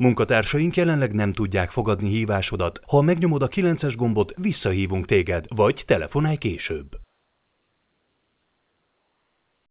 Munkatársaink jelenleg nem tudják fogadni hívásodat. Ha megnyomod a 9-es gombot, visszahívunk téged, vagy telefonálj később.